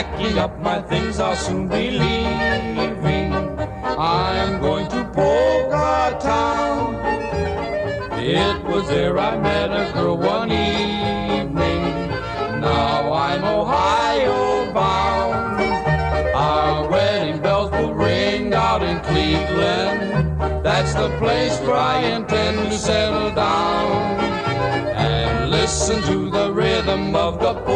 Packing up my things, I'll soon be leaving. I'm going to Polka Town. It was there I met a girl one evening. Now I'm Ohio bound. Our wedding bells will ring out in Cleveland. That's the place where I intend to settle down and listen to the rhythm of the